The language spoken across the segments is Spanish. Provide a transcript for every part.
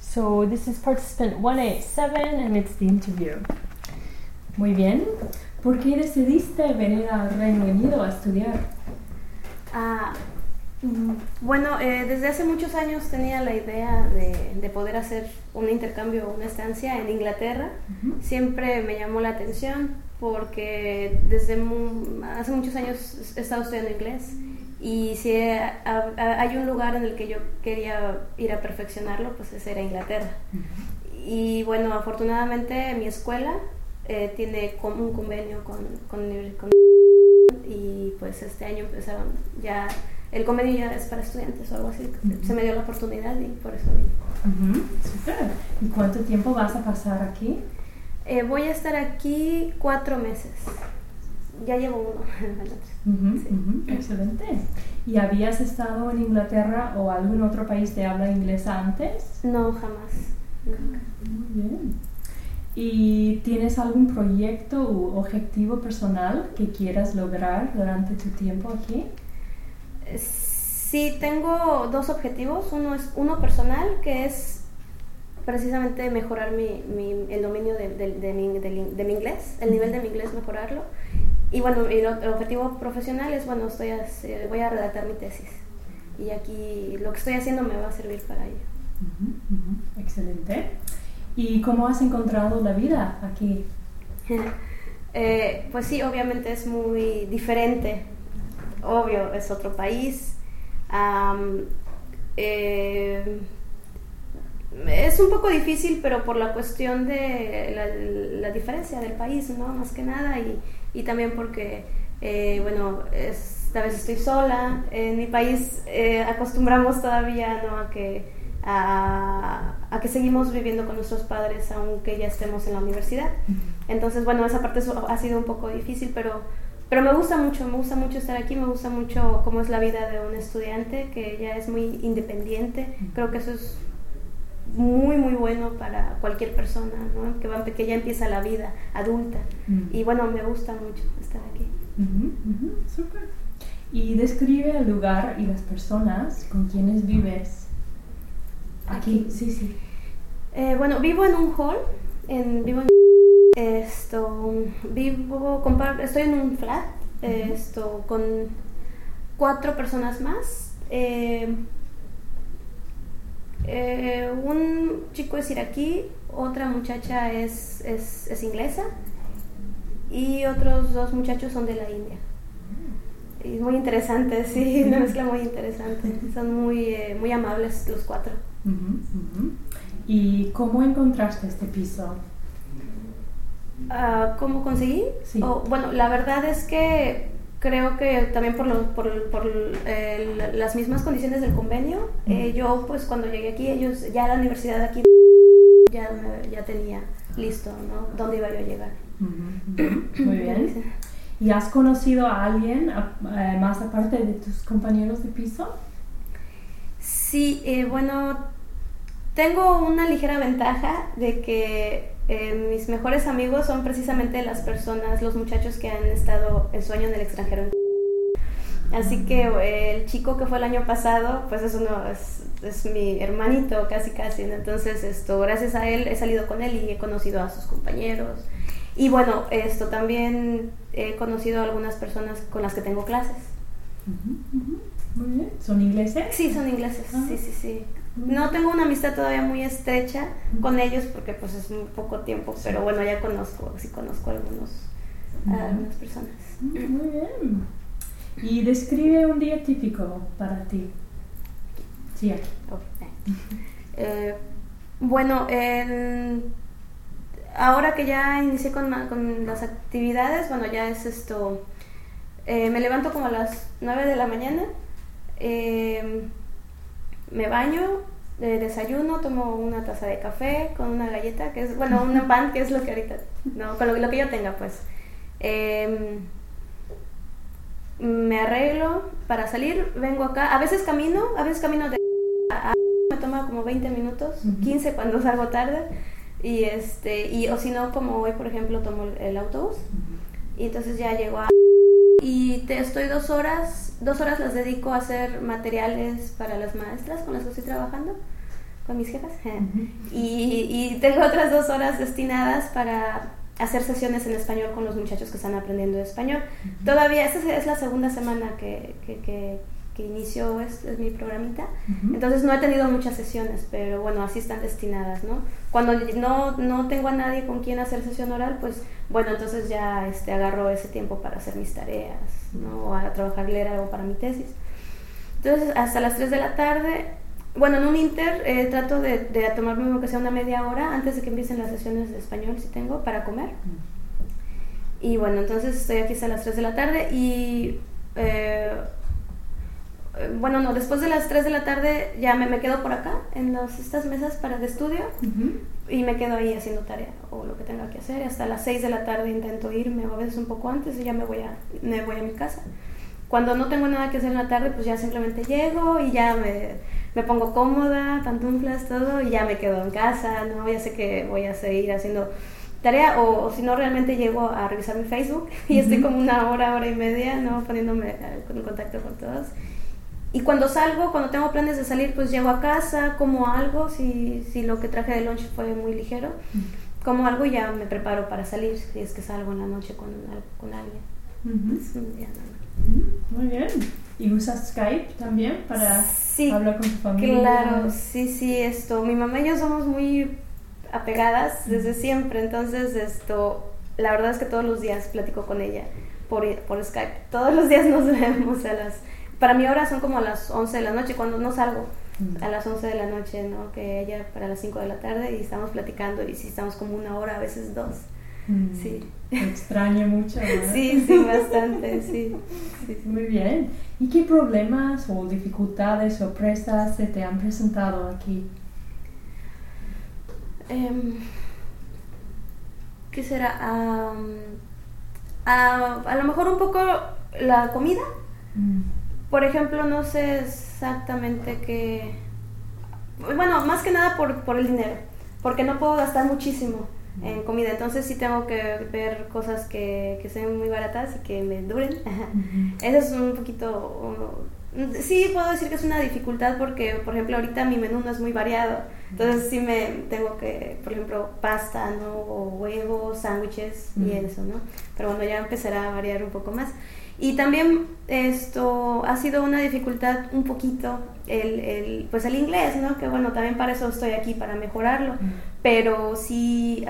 So this is participant 187 and it's the interview. Muy bien. ¿Por qué decidiste venir al Reino Unido a estudiar? Bueno, desde hace muchos años tenía la idea de poder hacer un intercambio o una estancia en Inglaterra. Siempre me llamó la atención porque desde hace muchos años he estado estudiando inglés y si hay un lugar en el que yo quería ir a perfeccionarlo, pues ese era Inglaterra. Y bueno, afortunadamente mi escuela tiene un convenio con y pues este año empezaron ya. El convenio ya es para estudiantes o algo así. Se me dio la oportunidad y por eso vine. Super. ¿Y cuánto tiempo vas a pasar aquí? Voy a estar aquí 4 meses. Ya llevo uno. Excelente. ¿Y habías estado en Inglaterra o algún otro país de habla inglesa antes? No, jamás. Nunca. Muy bien. ¿Y tienes algún proyecto u objetivo personal que quieras lograr durante tu tiempo aquí? Sí, tengo 2 objetivos. Uno personal, que es precisamente mejorar el dominio de mi inglés, el nivel de mi inglés, mejorarlo. Y bueno, el objetivo profesional es, bueno, voy a redactar mi tesis. Y aquí lo que estoy haciendo me va a servir para ello. Excelente. ¿Y cómo has encontrado la vida aquí? Pues sí, obviamente es muy diferente. Obvio, es otro país. Es un poco difícil, pero por la cuestión de la diferencia del país, ¿no? Más que nada, y también porque, bueno, esta vez estoy sola. En mi país acostumbramos todavía, ¿no? a que seguimos viviendo con nuestros padres aunque ya estemos en la universidad. Entonces, bueno, esa parte ha sido un poco difícil, pero me gusta mucho estar aquí, me gusta mucho cómo es la vida de un estudiante que ya es muy independiente. Creo que eso es muy, muy bueno para cualquier persona, ¿no? que ya empieza la vida adulta. Y bueno, me gusta mucho estar aquí. Súper. Y describe el lugar y las personas con quienes vives. Aquí. Sí. Bueno, vivo en un hall, estoy en un flat, con 4 personas más. Un chico es iraquí, otra muchacha es inglesa y otros 2 muchachos son de la India. Y muy interesante, sí, una mezcla muy interesante. Son muy amables los 4. ¿Y cómo encontraste este piso? ¿Cómo conseguí? Sí. Bueno, la verdad es que creo que también por las mismas condiciones del convenio. Yo pues cuando llegué aquí, ya la universidad aquí ya tenía listo, ¿no? Dónde iba yo a llegar. Muy bien. ¿Y has conocido a alguien más aparte de tus compañeros de piso? Sí, bueno, tengo una ligera ventaja de que mis mejores amigos son precisamente los muchachos que han estado en su año en el extranjero. Así que el chico que fue el año pasado, pues es mi hermanito casi, ¿no? Entonces gracias a él he salido con él y he conocido a sus compañeros. Y bueno, también he conocido a algunas personas con las que tengo clases. Muy bien. ¿Son ingleses? Sí, son ingleses, sí. No tengo una amistad todavía muy estrecha con ellos porque pues es muy poco tiempo, pero bueno, ya conozco algunas personas. Muy bien. ¿Y describe un día típico para ti? Sí, aquí. Bueno, ahora que ya inicié con las actividades, bueno, ya es me levanto como a las 9 de la mañana, me baño, desayuno, tomo una taza de café con una galleta, que es, bueno, un pan, que es lo que ahorita, no, con lo que yo tenga, pues. Me arreglo para salir, vengo acá, a veces camino me toma como 20 minutos, 15 cuando salgo tarde, o si no, como hoy, por ejemplo, tomo el autobús, y entonces ya llego y estoy 2 horas las dedico a hacer materiales para las maestras con las que estoy trabajando, con mis jefas. Y tengo otras 2 horas destinadas para hacer sesiones en español con los muchachos que están aprendiendo español. Todavía, esta es la segunda semana que inició es mi programita. Entonces no he tenido muchas sesiones, pero bueno, así están destinadas, ¿no? Cuando no tengo a nadie con quien hacer sesión oral, pues bueno, entonces ya agarro ese tiempo para hacer mis tareas, ¿no? O a trabajar, leer algo para mi tesis. Entonces hasta las 3 de la tarde, bueno, en un inter trato de tomarme aunque sea una media hora antes de que empiecen las sesiones de español, si tengo, para comer. Y bueno, entonces estoy aquí hasta las 3 de la tarde y bueno, no, después de las 3 de la tarde ya me quedo por acá en estas mesas de estudio y me quedo ahí haciendo tarea o lo que tenga que hacer. Hasta las 6 de la tarde intento irme, o a veces un poco antes, y ya me voy a mi casa. Cuando no tengo nada que hacer en la tarde, pues ya simplemente llego y ya me pongo cómoda, pantuflas, todo, y ya me quedo en casa, ¿no? Ya sé que voy a seguir haciendo tarea, o si no, realmente llego a revisar mi Facebook y estoy como una hora y media, ¿no? Poniéndome en contacto con todos. Y cuando tengo planes de salir, pues llego a casa, como algo, si lo que traje de lunch fue muy ligero, como algo y ya me preparo para salir, si es que salgo en la noche con alguien. Es un día normal. Muy bien. ¿Y usas Skype también para hablar con tu familia? Claro, sí, mi mamá y yo somos muy apegadas desde siempre, entonces la verdad es que todos los días platico con ella por Skype. Todos los días nos vemos para mí ahora son como a las 11 de la noche, cuando no salgo, a las 11 de la noche, ¿no? Que ella para las 5 de la tarde, y estamos platicando, y sí, estamos como 1 hora, a veces 2. Sí. Te extraño mucho, ¿verdad? Sí, bastante, sí. Muy bien. ¿Y qué problemas o dificultades, sorpresas se te han presentado aquí? ¿Qué será? A lo mejor un poco la comida. Por ejemplo, no sé exactamente qué... Bueno, más que nada por el dinero, porque no puedo gastar muchísimo en comida, entonces sí tengo que ver cosas que sean muy baratas y que me duren. Eso es un poquito... Sí, puedo decir que es una dificultad porque, por ejemplo, ahorita mi menú no es muy variado, entonces sí me tengo que, por ejemplo, pasta, ¿no? O huevos, sándwiches y eso, ¿no? Pero bueno, ya empezará a variar un poco más. Y también ha sido una dificultad un poquito pues el inglés, ¿no? Que bueno, también para eso estoy aquí, para mejorarlo. Pero sí,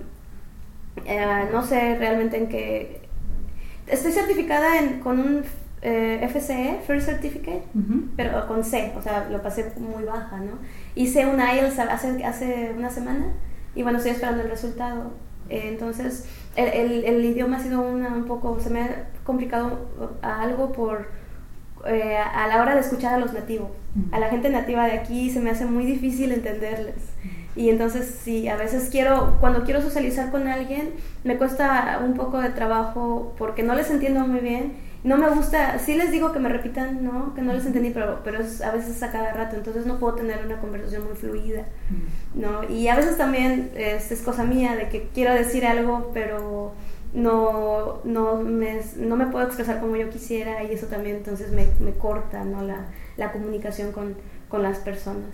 no sé realmente en qué... Estoy certificada con un FCE, First Certificate, pero con C, o sea, lo pasé muy baja, ¿no? Hice un IELTS hace una semana y bueno, estoy esperando el resultado. Entonces el idioma ha sido un poco, se me ha complicado algo a la hora de escuchar a los nativos, a la gente nativa de aquí se me hace muy difícil entenderles, y entonces sí, a veces cuando quiero socializar con alguien me cuesta un poco de trabajo porque no les entiendo muy bien. No me gusta, sí les digo que me repitan, ¿no? Que no les entendí, pero a veces a cada rato, entonces no puedo tener una conversación muy fluida, ¿no? Y a veces también es cosa mía de que quiero decir algo, pero no me puedo expresar como yo quisiera, y eso también entonces me corta, ¿no? La comunicación con las personas.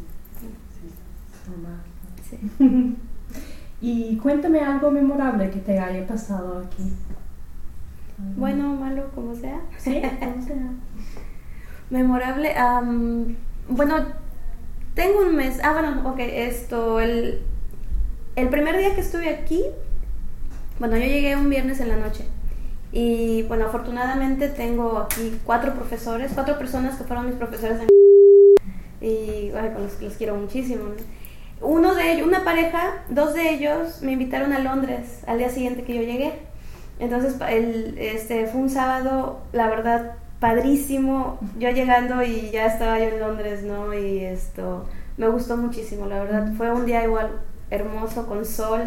Sí. Y cuéntame algo memorable que te haya pasado aquí. Bueno, malo, como sea. Sí, como sea. Memorable. Bueno, tengo un mes. Bueno, ok, el primer día que estuve aquí, bueno, yo llegué un viernes en la noche. Y bueno, afortunadamente tengo aquí 4 personas que fueron mis profesores y con los que los quiero muchísimo, ¿no? Una pareja, 2 de ellos me invitaron a Londres al día siguiente que yo llegué. Entonces fue un sábado, la verdad, padrísimo. Yo llegando y ya estaba yo en Londres, ¿no? Y me gustó muchísimo, la verdad. Fue un día igual hermoso, con sol.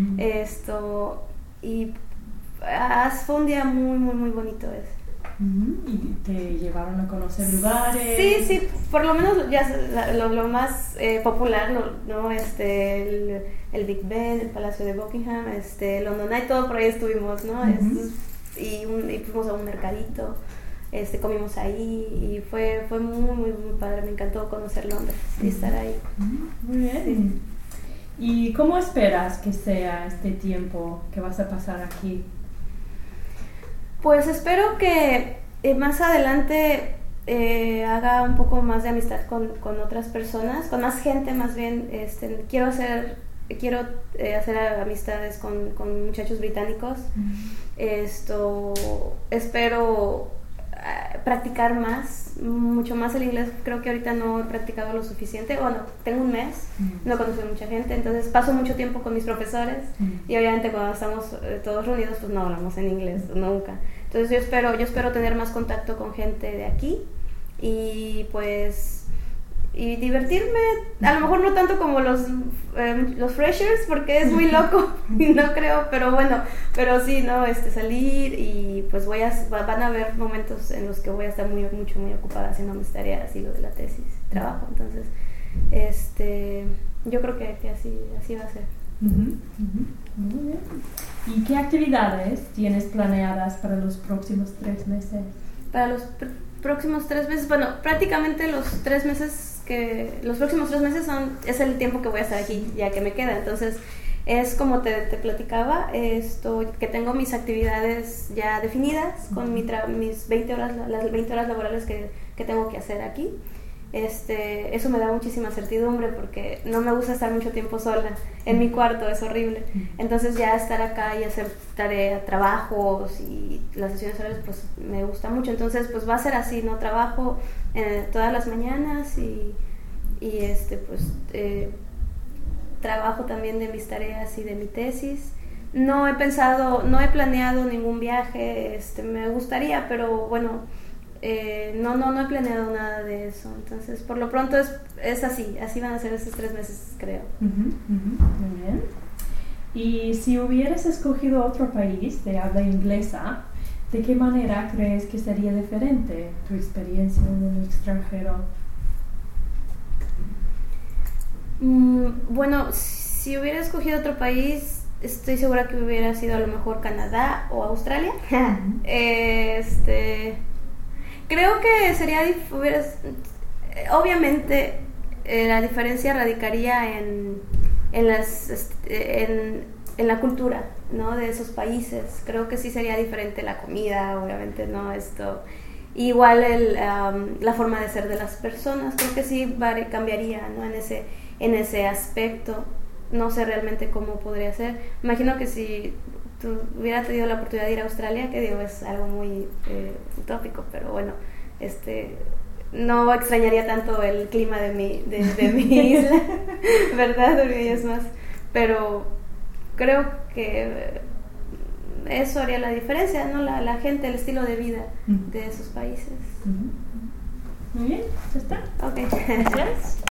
Y fue un día muy, muy, muy bonito ese. ¿Y te llevaron a conocer lugares? Sí, por lo menos ya lo más popular, ¿no? El Big Ben, el Palacio de Buckingham, London Eye, todo por ahí estuvimos, ¿no? Y fuimos a un mercadito, comimos ahí y fue muy, muy, muy padre. Me encantó conocer Londres y estar ahí. Muy bien. Sí. ¿Y cómo esperas que sea este tiempo que vas a pasar aquí? Pues espero que más adelante haga un poco más de amistad con otras personas, con más gente más bien. Quiero hacer amistades con muchachos británicos. Espero practicar mucho más el inglés. Creo que ahorita no he practicado lo suficiente. Bueno, tengo un mes, no he conocido mucha gente, entonces paso mucho tiempo con mis profesores y obviamente cuando estamos todos reunidos pues no hablamos en inglés, nunca. Entonces yo espero tener más contacto con gente de aquí y pues y divertirme, a lo mejor no tanto como los freshers porque es muy loco, no creo, pero bueno, pero sí, no, salir y pues van a haber momentos en los que voy a estar muy ocupada haciendo mis tareas y lo de la tesis, trabajo, entonces, yo creo que así va a ser. Muy bien. ¿Y qué actividades tienes planeadas para los próximos 3 meses? Para los próximos 3 meses, bueno, prácticamente los próximos 3 meses es el tiempo que voy a estar aquí, ya que me queda. Entonces, es como te platicaba, que tengo mis actividades ya definidas con mis 20 horas, las 20 horas laborales que tengo que hacer aquí. Eso me da muchísima certidumbre porque no me gusta estar mucho tiempo sola en mi cuarto, es horrible. Entonces ya estar acá y hacer trabajos y las sesiones horarias pues me gusta mucho. Entonces pues va a ser así, ¿no? Trabajo todas las mañanas y trabajo también de mis tareas y de mi tesis. No he planeado ningún viaje, me gustaría, pero bueno, no he planeado nada de eso. Entonces, por lo pronto es así van a ser esos 3 meses, creo. Muy bien. Y si hubieras escogido otro país de habla inglesa, ¿de qué manera crees que sería diferente tu experiencia en el extranjero? Bueno, si hubiera escogido otro país, estoy segura que hubiera sido a lo mejor Canadá o Australia. Creo que obviamente la diferencia radicaría en la cultura, ¿no? De esos países. Creo que sí sería diferente la comida, obviamente, ¿no? Igual la forma de ser de las personas, creo que sí cambiaría, ¿no? En ese aspecto. No sé realmente cómo podría ser. Imagino que si hubiera tenido la oportunidad de ir a Australia, que digo, es algo muy utópico, pero bueno, no extrañaría tanto el clima de mi isla, ¿verdad? Porque es más, pero creo que eso haría la diferencia, ¿no? La gente, el estilo de vida de esos países. Muy bien, ya está. Ok. Gracias.